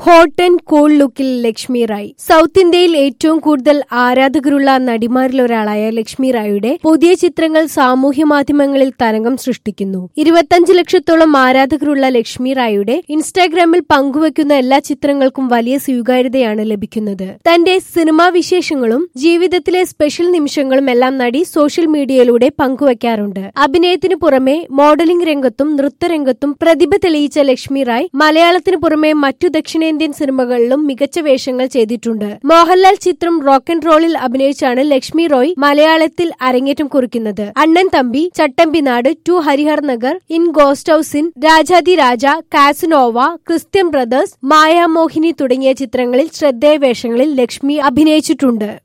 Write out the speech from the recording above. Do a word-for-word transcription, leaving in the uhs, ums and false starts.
Hot and cool ലുക്കിൽ Lakshmi Rai. South ഇന്ത്യയിൽ ഏറ്റവും കൂടുതൽ ആരാധകരുള്ള നടിമാരിലൊരാളായ ലക്ഷ്മി റായിയുടെ പുതിയ ചിത്രങ്ങൾ സാമൂഹ്യ മാധ്യമങ്ങളിൽ തരംഗം സൃഷ്ടിക്കുന്നു. ഇരുപത്തിയഞ്ച് ലക്ഷത്തോളം ആരാധകരുള്ള ലക്ഷ്മി റായിയുടെ ഇൻസ്റ്റാഗ്രാമിൽ പങ്കുവയ്ക്കുന്ന എല്ലാ ചിത്രങ്ങൾക്കും വലിയ സ്വീകാര്യതയാണ് ലഭിക്കുന്നത്. തന്റെ സിനിമാ വിശേഷങ്ങളും ജീവിതത്തിലെ സ്പെഷ്യൽ നിമിഷങ്ങളും എല്ലാം നടി സോഷ്യൽ മീഡിയയിലൂടെ പങ്കുവയ്ക്കാറുണ്ട്. അഭിനയത്തിനു പുറമെ മോഡലിംഗ് രംഗത്തും നൃത്തരംഗത്തും പ്രതിഭ തെളിയിച്ച ലക്ഷ്മി റായ് മലയാളത്തിനു പുറമെ മറ്റു ദക്ഷിണേന്ത്യൻ സിനിമകളിലും മികച്ച വേഷങ്ങൾ ചെയ്തിട്ടുണ്ട്. മോഹൻലാൽ ചിത്രം റോക്ക് ആൻഡ് റോളിൽ അഭിനയിച്ചാണ് ലക്ഷ്മി റോയ് മലയാളത്തിൽ അരങ്ങേറ്റം കുറിക്കുന്നത്. Annan Thampi, Chattambinadu, two Harihar Nagar, in ghost house, inn Rajathi Raja, Casanova, Christian brothers, Mayamohini തുടങ്ങിയ ചിത്രങ്ങളിൽ ശ്രദ്ധേയ വേഷങ്ങളിൽ ലക്ഷ്മി അഭിനയിച്ചിട്ടുണ്ട്.